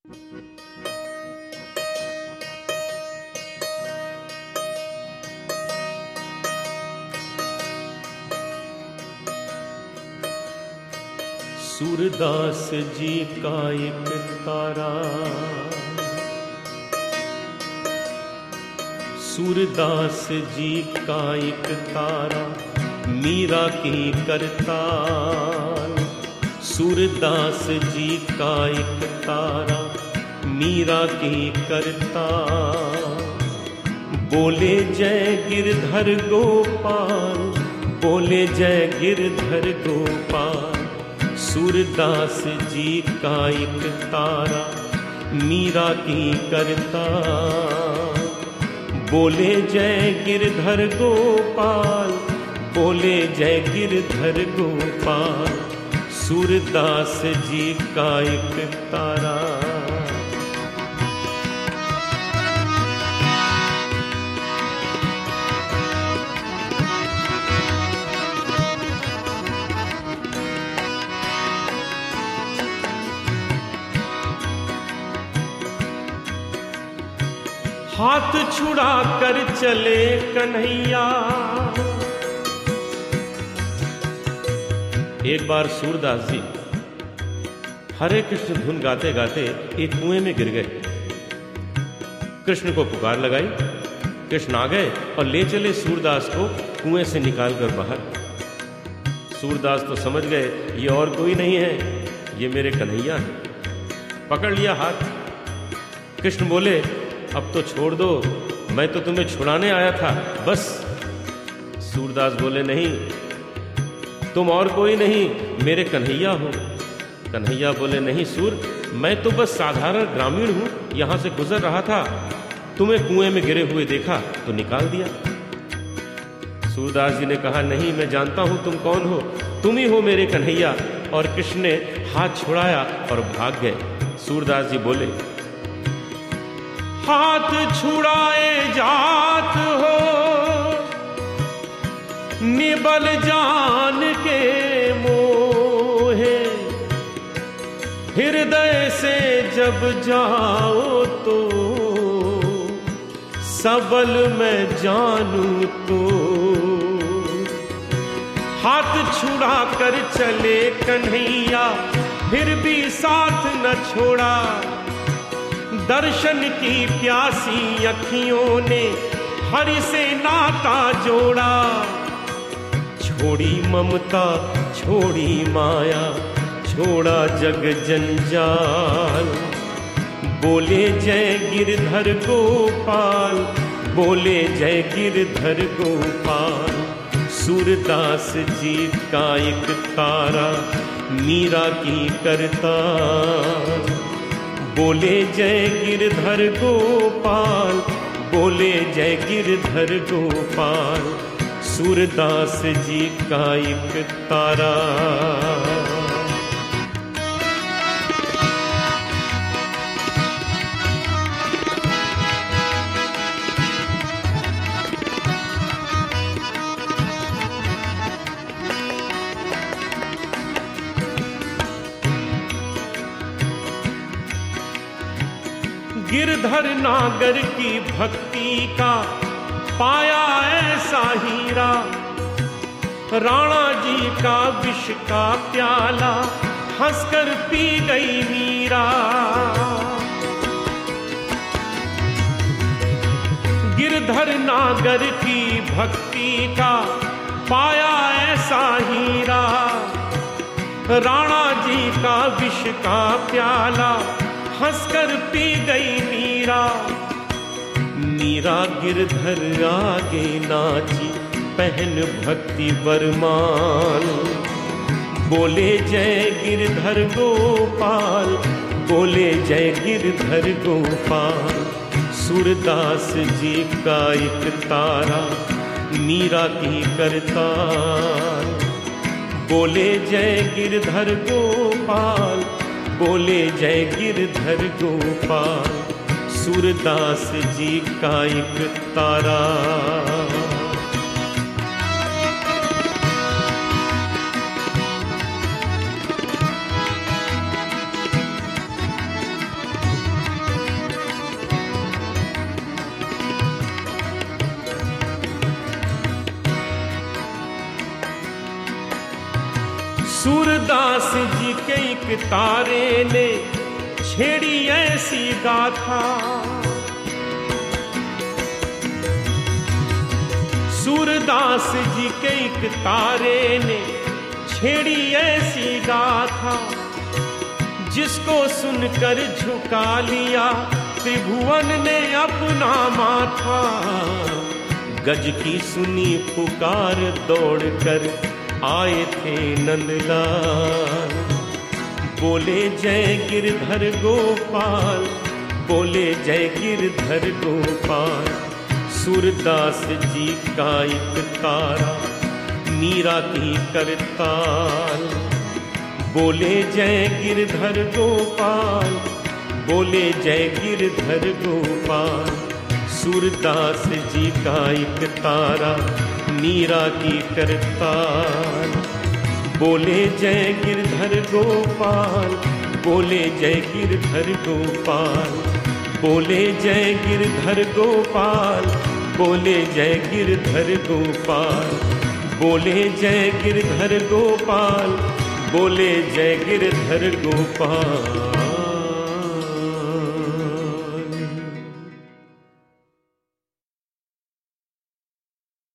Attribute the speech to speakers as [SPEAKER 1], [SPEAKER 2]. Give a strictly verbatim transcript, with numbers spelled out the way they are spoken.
[SPEAKER 1] सूरदास जी का एक तारा, सूरदास जी का एक तारा, मीरा की करताल। सूरदास जी का एक तारा, मीरा की करताल। बोले जय गिरधर गोपाल, बोले जय गिरधर गोपाल। सूरदास जी का एक तारा, मीरा की करताल। बोले जय गिरधर गोपाल, बोले जय गिरधर गोपाल। सूरदास जी का एक तारा। हाथ छुड़ा कर चले कन्हैया। एक बार सूरदास जी हरे कृष्ण धुन गाते गाते एक कुएं में गिर गए। कृष्ण को पुकार लगाई, कृष्ण आ गए और ले चले सूरदास को कुएं से निकालकर बाहर। सूरदास तो समझ गए ये और कोई नहीं है, ये मेरे कन्हैया हैं। पकड़ लिया हाथ। कृष्ण बोले अब तो छोड़ दो, मैं तो तुम्हें छुड़ाने आया था बस। सूरदास बोले नहीं, तुम और कोई नहीं, मेरे कन्हैया हो। कन्हैया बोले नहीं सूर, मैं तो बस साधारण ग्रामीण हूं, यहां से गुजर रहा था, तुम्हें कुएं में गिरे हुए देखा तो निकाल दिया। सूरदास जी ने कहा नहीं, मैं जानता हूं तुम कौन हो, तुम ही हो मेरे कन्हैया। और कृष्ण ने हाथ छुड़ाया और भाग गए। सूरदास जी बोले हाथ छुड़ाए जात हो, निबल जान के मोहे। हृदय से जब जाओ तो सबल मैं जानू तो। हाथ छुड़ा कर चले कन्हैया, फिर भी साथ न छोड़ा। दर्शन की प्यासी अखियों ने हरि से नाता जोड़ा। छोड़ी ममता छोड़ी माया, छोड़ा जग जंजाल। बोले जय गिरधर गोपाल, बोले जय गिरधर गोपाल। सूरदास जी का एक तारा, मीरा की करताल। बोले जय गिरधर गोपाल, बोले जय गिरधर गोपाल। सूरदास जी का एक तारा। गिरधर नागर की भक्ति का पाया ऐसा हीरा। राणा जी का विष का प्याला हंसकर पी गई मीरा। गिरधर नागर की भक्ति का पाया ऐसा हीरा। राणा जी का विष का प्याला हंसकर पी गई मीरा। मीरा गिरधर आगे नाची पहन भक्ति वरमान। बोले जय गिरधर गोपाल, बोले जय गिरधर गोपाल। सूरदास जी का एक तारा, मीरा की करताल। बोले जय गिरधर गोपाल, बोले जय गिरधर गोपाल। सूरदास जी का एक तारा। सूरदास जी के एक तारे ने छेड़ी ऐसी गाथा, सूरदास जी के एक तारे ने छेड़ी ऐसी गाथा, जिसको सुनकर झुका लिया त्रिभुवन ने अपना माथा। गज की सुनी पुकार दौड़कर आए थे नंदलाल, बोले जय गिरधर गोपाल, बोले जय गिरधर गोपाल। सूरदास जी का एक तारा मीरा की करताल, बोले जय गिरधर गोपाल, बोले जय गिरधर गोपाल। सूरदास जी का एक तारा मीरा की करताल, बोले जय गिरधर गोपाल, बोले जय गिरधर गोपाल, बोले जय गिरधर गोपाल, बोले जय गिरधर गोपाल, बोले जय गिरधर गोपाल, बोले जय गिरधर गोपाल।